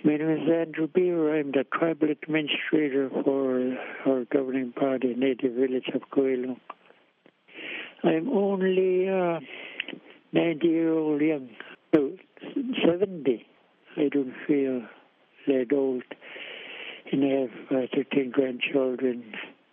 My name is Andrew Beaver. I'm the tribal administrator for our governing body, Native Village of Coelho. I'm only 90-year-old young. No, 70. I don't feel that old. And I have 13 grandchildren.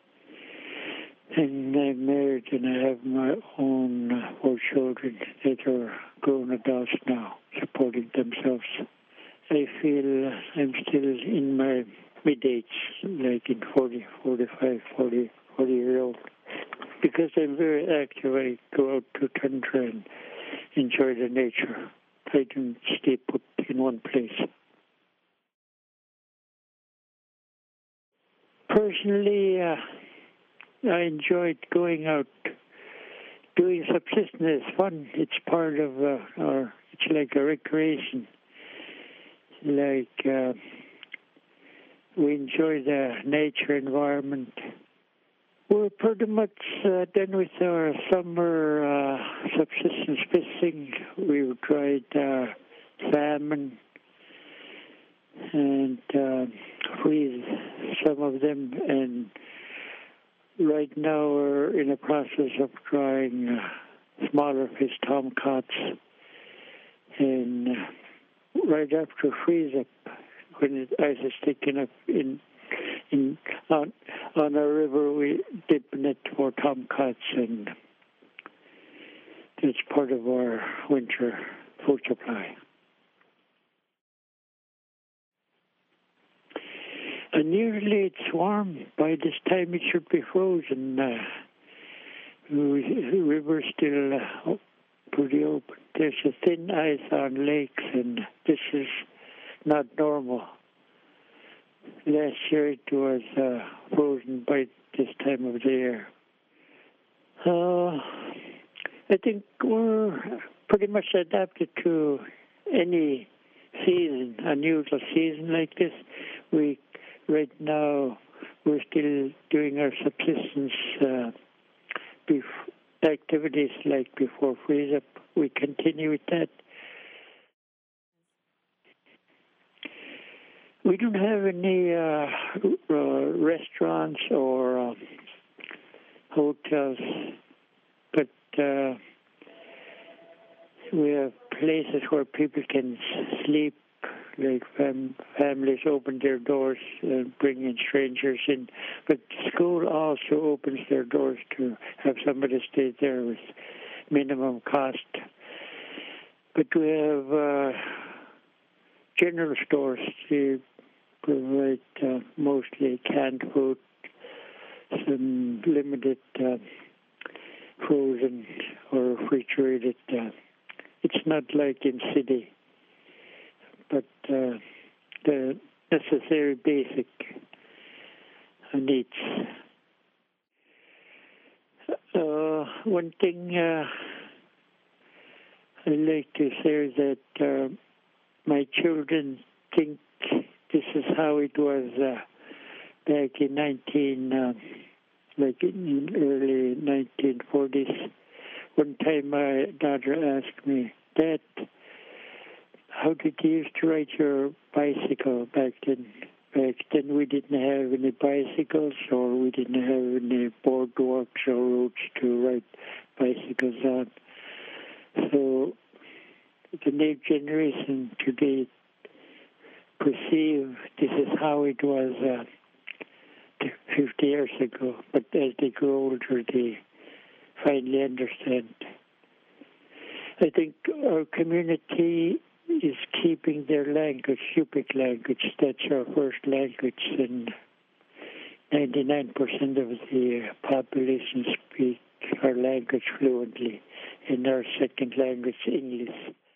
And I'm married and I have my own 4 children that are grown adults now, supporting themselves. I feel I'm still in my mid-age, like in 40, 45, 40-year-old. Because I'm very active, I go out to tundra and enjoy the nature. I don't stay put in one place. Personally, I enjoyed going out, doing subsistence. It's fun. It's part of it's like a recreation. Like, we enjoy the nature environment. We're pretty much done with our summer subsistence fishing. We've tried salmon and freeze some of them, and right now we're in the process of trying smaller fish, tomcats, and right after freeze up, when the ice is thick enough on a river, we dip net for tomcats, and it's part of our winter food supply. And usually it's warm. By this time it should be frozen. The river's still pretty open. There's a thin ice on lakes, and this is not normal. Last year it was frozen by this time of the year. I think we're pretty much adapted to any season, unusual season like this. Right now, we're still doing our subsistence activities like before freeze up. We continue with that. We don't have any restaurants or hotels, but we have places where people can sleep. Like families open their doors and bring in strangers in. But school also opens their doors to have somebody stay there with minimum cost. But we have general stores to provide mostly canned food, some limited frozen or refrigerated. It's not like in city, but the necessary basic needs. One thing I'd like to say is that my children think this is how it was back in early 1940s. One time my daughter asked me, "Dad, how did you used to ride your bicycle back then?" Back then we didn't have any bicycles, or we didn't have any boardwalks or roads to ride bicycles on. So the new generation today perceive this is how it was 50 years ago. But as they grow older, they finally understand. I think our community is keeping their language, Yupik language. That's our first language, and 99% of the population speak our language fluently, and our second language, English.